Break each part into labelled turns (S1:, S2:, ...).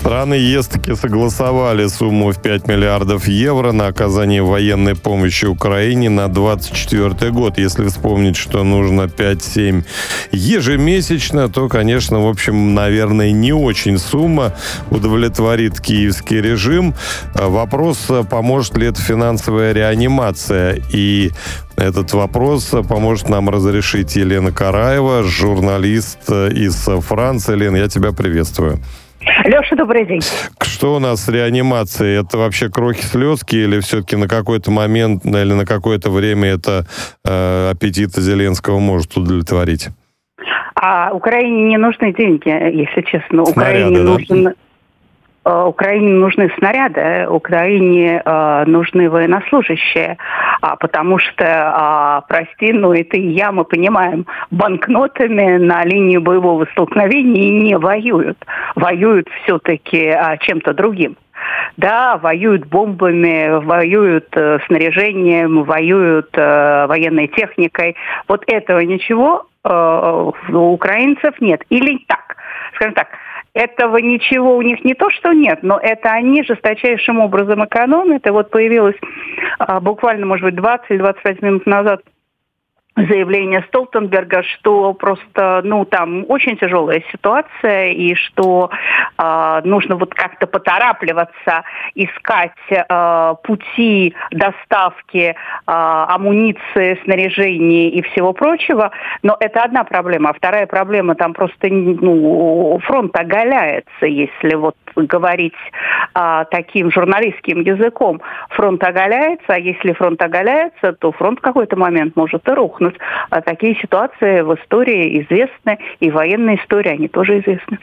S1: Страны ЕС таки согласовали сумму в 5 миллиардов евро на оказание военной помощи Украине на 2024 год. Если вспомнить, что нужно 5-7 ежемесячно, то, конечно, в общем, наверное, не очень сумма удовлетворит киевский режим. Вопрос, поможет ли это финансовая реанимация. И этот вопрос поможет нам разрешить Елена Караева, журналист из Франции. Лен, я тебя приветствую.
S2: Леша, добрый день.
S1: Что у нас с реанимацией? Это вообще крохи-слезки или все-таки на какой-то момент или на какое-то время это аппетиты Зеленского может удовлетворить?
S2: Украине не нужны деньги, если честно.
S1: Снаряды,
S2: Украине нужны снаряды, Украине нужны военнослужащие, потому что, прости, но и ты, и я, мы понимаем, банкнотами на линии боевого столкновения не воюют. Воюют все-таки чем-то другим. Да, воюют бомбами, воюют снаряжением, воюют военной техникой. Вот этого ничего у украинцев нет. Или так, скажем так, этого ничего у них не то, что нет, но это они жесточайшим образом экономят. И вот появилось буквально, может быть, 20-25 минут назад заявление Столтенберга, что просто, там очень тяжелая ситуация, и что нужно вот как-то поторапливаться, искать пути доставки амуниции, снаряжения и всего прочего. Но это одна проблема. А вторая проблема, там просто фронт оголяется, если вот говорить таким журналистским языком. Фронт оголяется, а если фронт оголяется, то фронт в какой-то момент может и рухнуть. Такие ситуации в истории известны, и в военной истории они тоже известны.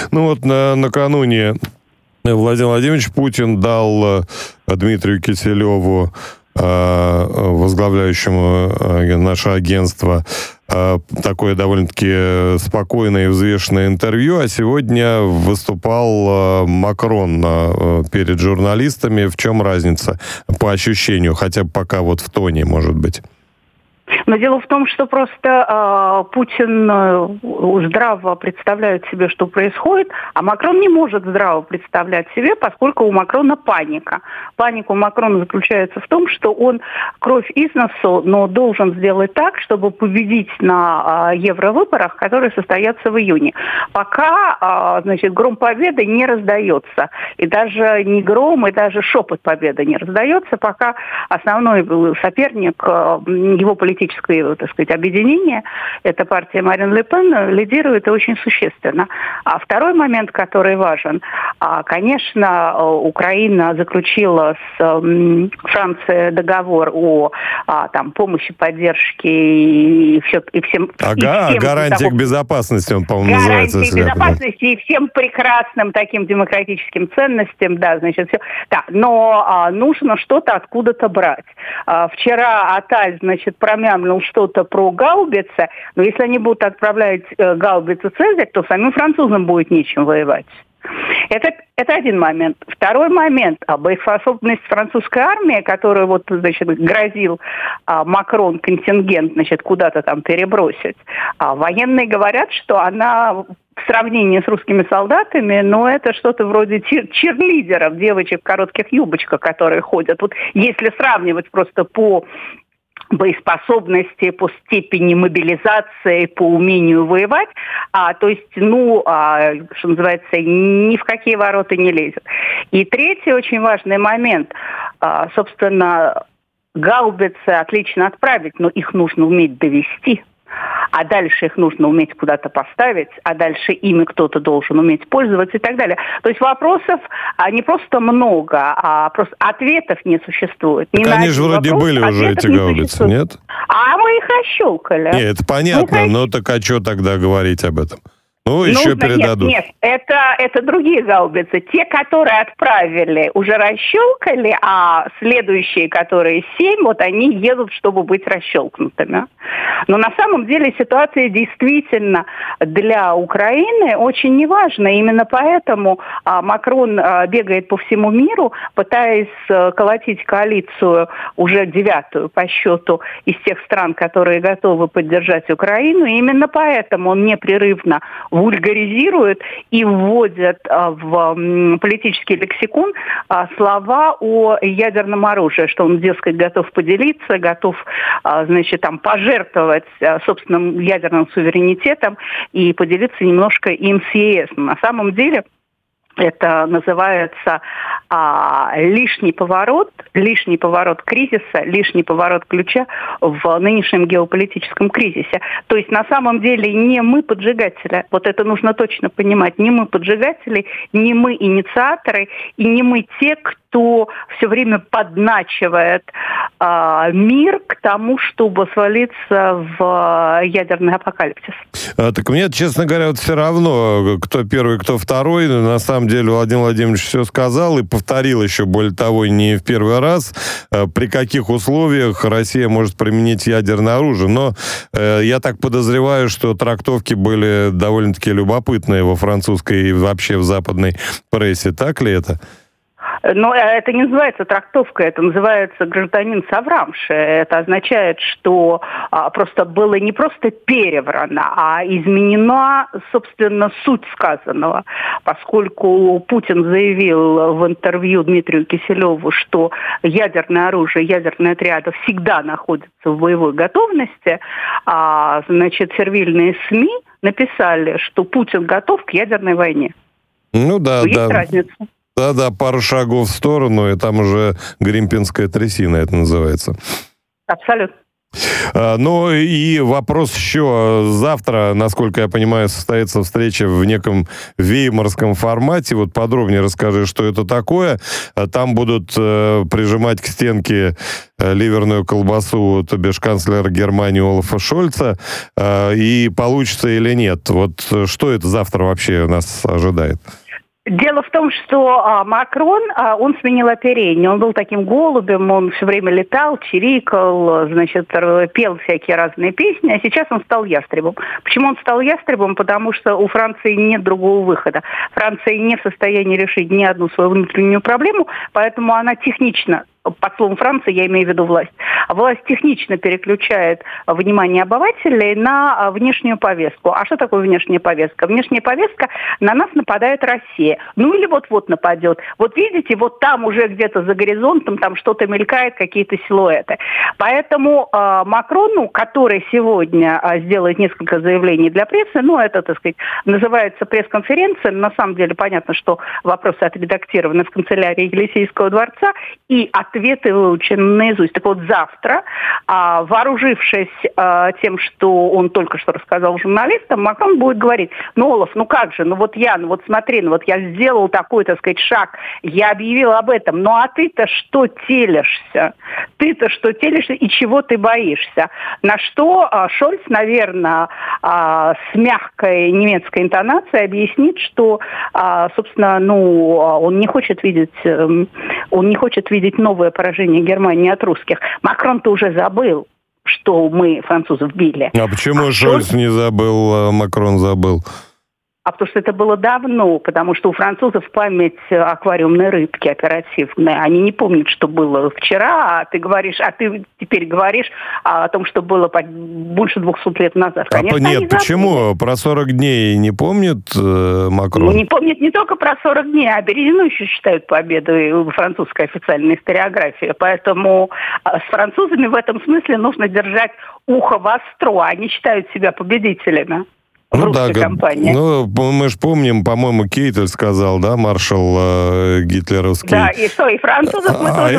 S1: Накануне Владимир Владимирович Путин дал Дмитрию Киселеву, возглавляющему наше агентство, такое довольно-таки спокойное и взвешенное интервью, а сегодня выступал Макрон перед журналистами. В чем разница по ощущению, хотя бы пока вот в тоне, может быть?
S2: Но дело в том, что просто Путин здраво представляет себе, что происходит, а Макрон не может здраво представлять себе, поскольку у Макрона паника. Паника у Макрона заключается в том, что он кровь из носу, но должен сделать так, чтобы победить на евровыборах, которые состоятся в июне. Пока, гром победы не раздается. И даже не гром, и даже шепот победы не раздается, пока основной соперник, его политическое, так сказать, объединение, это партия Марин Ле Пен, лидирует и очень существенно. А второй момент, который важен, конечно, Украина заключила с Францией договор о помощи, поддержке и всем...
S1: гарантия к безопасности, он, по-моему, называется.
S2: Гарантия безопасности и всем прекрасным таким демократическим ценностям, все. Да, но нужно что-то откуда-то брать. Вчера Аталь, промямлил что-то про гаубицы, но если они будут отправлять гаубицы «Цезарь», то самим французам будет нечем воевать. Это один момент. Второй момент. Боеспособность французской армии, которую грозил Макрон контингент, куда-то там перебросить. Военные говорят, что она в сравнении с русскими солдатами, это что-то вроде чирлидеров, девочек в коротких юбочках, которые ходят. Вот если сравнивать просто по боеспособности, по степени мобилизации, по умению воевать, что называется, ни в какие ворота не лезет. И третий очень важный момент, собственно, гаубицы отлично отправить, но их нужно уметь довести. А дальше их нужно уметь куда-то поставить, а дальше ими кто-то должен уметь пользоваться и так далее. То есть вопросов не просто много, а просто ответов не существует.
S1: Так они же вроде были уже, эти гаубицы, нет?
S2: А мы их расщелкали.
S1: Нет, это понятно, но так а что тогда говорить об этом? Еще передадут.
S2: Нет, это другие гаубицы. Те, которые отправили, уже расщелкали, а следующие, которые 7, они едут, чтобы быть расщелкнутыми. Но на самом деле ситуация действительно для Украины очень неважна. Именно поэтому Макрон бегает по всему миру, пытаясь колотить коалицию уже 9-ю по счету из тех стран, которые готовы поддержать Украину. И именно поэтому он непрерывно вульгаризируют и вводят в политический лексикон слова о ядерном оружии, что он, дескать, готов поделиться, готов, пожертвовать собственным ядерным суверенитетом и поделиться немножко им с ЕС. На самом деле это называется лишний поворот кризиса, лишний поворот ключа в нынешнем геополитическом кризисе. То есть на самом деле не мы поджигатели, вот это нужно точно понимать, не мы поджигатели, не мы инициаторы и не мы те, кто все время подначивает мир к тому, чтобы свалиться в ядерный апокалипсис.
S1: Так мне, честно говоря, вот все равно, кто первый, кто второй. На самом деле Владимир Владимирович все сказал и повторил еще, более того, не в первый раз, при каких условиях Россия может применить ядерное оружие. Но я так подозреваю, что трактовки были довольно-таки любопытные во французской и вообще в западной прессе. Так ли это?
S2: Но это не называется трактовка, это называется гражданин соврамши. Это означает, что просто было не просто переврано, а изменена, собственно, суть сказанного. Поскольку Путин заявил в интервью Дмитрию Киселеву, что ядерное оружие, ядерные отряды всегда находятся в боевой готовности, сервильные СМИ написали, что Путин готов к ядерной войне.
S1: Ну да,
S2: есть разница.
S1: Да, пару шагов в сторону, и там уже гримпинская трясина это называется.
S2: Абсолютно.
S1: Ну и вопрос еще. Завтра, насколько я понимаю, состоится встреча в неком веймарском формате. Вот подробнее расскажи, что это такое. Там будут прижимать к стенке ливерную колбасу, то бишь канцлера Германии Олафа Шольца. И получится или нет? Вот что это завтра вообще нас ожидает?
S2: Дело в том, что Макрон, он сменил оперение. Он был таким голубем, он все время летал, чирикал, пел всякие разные песни, а сейчас он стал ястребом. Почему он стал ястребом? Потому что у Франции нет другого выхода. Франция не в состоянии решить ни одну свою внутреннюю проблему, поэтому она технично, под словом Франции я имею в виду власть, власть технично переключает внимание обывателей на внешнюю повестку. А что такое внешняя повестка? Внешняя повестка — на нас нападает Россия. Ну или вот-вот нападет. Вот видите, вот там уже где-то за горизонтом там что-то мелькает, какие-то силуэты. Поэтому Макрону, который сегодня сделает несколько заявлений для прессы, это, так сказать, называется пресс-конференция. На самом деле понятно, что вопросы отредактированы в канцелярии Елисейского дворца, и ответы выучены наизусть. Так вот, завтра, вооружившись тем, что он только что рассказал журналистам, Макрон будет говорить: Олаф, как же, смотри, я сделал такой, так сказать, шаг, я объявил об этом, а ты-то что телишься? Ты-то что телишься и чего ты боишься? На что Шольц, наверное, с мягкой немецкой интонацией объяснит, что, собственно, он не хочет видеть новое поражение Германии от русских. Макрон-то уже забыл, что мы французов били.
S1: А почему Шольц не забыл, а Макрон забыл?
S2: Потому что это было давно, потому что у французов память аквариумной рыбки оперативная. Они не помнят, что было вчера, а ты теперь говоришь о том, что было больше 200 лет назад. Конечно,
S1: нет, почему? Про 40 дней не помнит Макрон?
S2: Не помнит не только про 40 дней, а Березину еще считают победой в французской официальной историографии. Поэтому с французами в этом смысле нужно держать ухо востро. Они считают себя победителями. Компании.
S1: Мы же помним, по-моему, Кейтель сказал, да, маршал гитлеровский.
S2: Да, и что, и французов мы тоже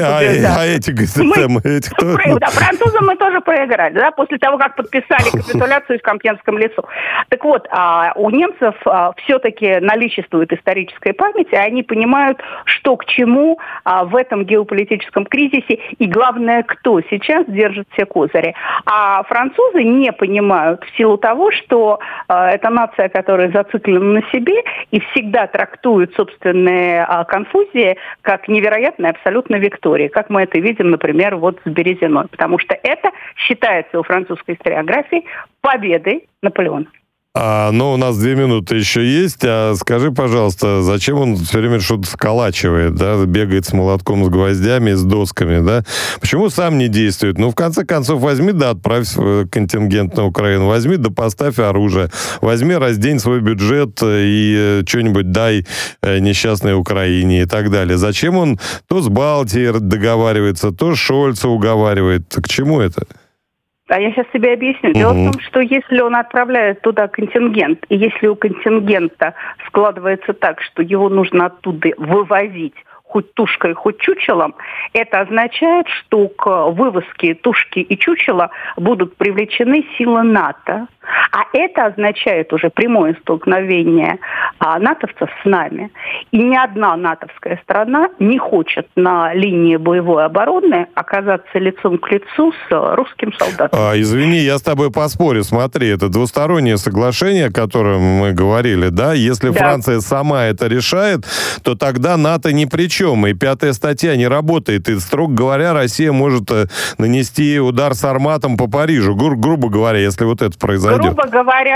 S2: победили. Французам мы тоже проиграли, да, после того, как подписали капитуляцию в Компьенском лесу. Так вот, у немцев все-таки наличествует историческая память, и они понимают, что к чему в этом геополитическом кризисе, и главное, кто сейчас держит все козыри. А французы не понимают в силу того, что это нация, которая зациклена на себе и всегда трактует собственные конфузии как невероятные абсолютно виктории, как мы это видим, например, с Березиной. Потому что это считается у французской историографии победой Наполеона.
S1: Но у нас 2 минуты еще есть. Скажи, пожалуйста, зачем он все время что-то сколачивает, да, бегает с молотком, с гвоздями, с досками, да? Почему сам не действует? В конце концов, возьми, да, отправь контингент на Украину, возьми, да поставь оружие, возьми, раздень свой бюджет и что-нибудь дай несчастной Украине и так далее. Зачем он то с Балтией договаривается, то с Шольца уговаривает? К чему это?
S2: А я сейчас тебе объясню. Дело в том, что если он отправляет туда контингент, и если у контингента складывается так, что его нужно оттуда вывозить хоть тушкой, хоть чучелом, это означает, что к вывозке тушки и чучела будут привлечены силы НАТО. А это означает уже прямое столкновение натовцев с нами. И ни одна натовская страна не хочет на линии боевой обороны оказаться лицом к лицу с русским солдатом.
S1: Извини, я с тобой поспорю. Смотри, это двустороннее соглашение, о котором мы говорили, да? Если Франция сама это решает, то тогда НАТО ни при чем. И 5-я статья не работает. И, строго говоря, Россия может нанести удар с Арматом по Парижу. Грубо говоря, если вот это произойдет.
S2: Грубо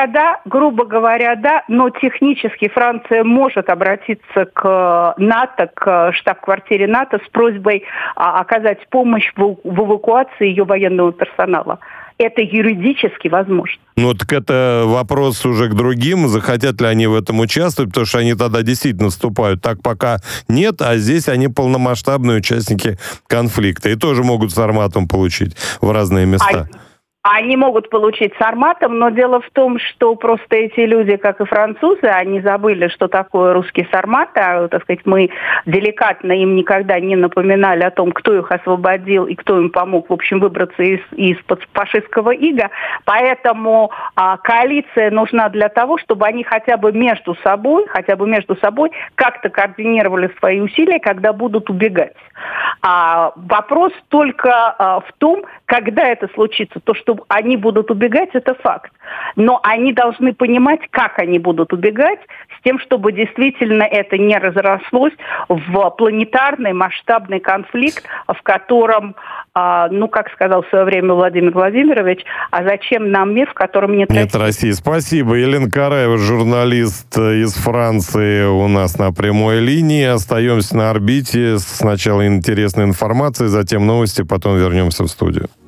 S2: говоря, да, но технически Франция может обратиться к НАТО, к штаб-квартире НАТО с просьбой оказать помощь в эвакуации ее военного персонала. Это юридически возможно.
S1: Так это вопрос уже к другим, захотят ли они в этом участвовать, потому что они тогда действительно вступают. Так пока нет, а здесь они полномасштабные участники конфликта и тоже могут с Арматом получить в разные места.
S2: Они могут получить с Арматом, но дело в том, что просто эти люди, как и французы, они забыли, что такое русский Сармат. Так сказать, мы деликатно им никогда не напоминали о том, кто их освободил и кто им помог, в общем, выбраться из-под фашистского ига. Поэтому коалиция нужна для того, чтобы они хотя бы между собой как-то координировали свои усилия, когда будут убегать. Вопрос только в том, когда это случится. То, что они будут убегать, это факт. Но они должны понимать, как они будут убегать, с тем, чтобы действительно это не разрослось в планетарный масштабный конфликт, в котором, как сказал в свое время Владимир Владимирович, а зачем нам мир, в котором нет
S1: России? Спасибо. Елена Караева, журналист из Франции, у нас на прямой линии. Остаемся на орбите. Сначала интересная информация, затем новости, потом вернемся в студию.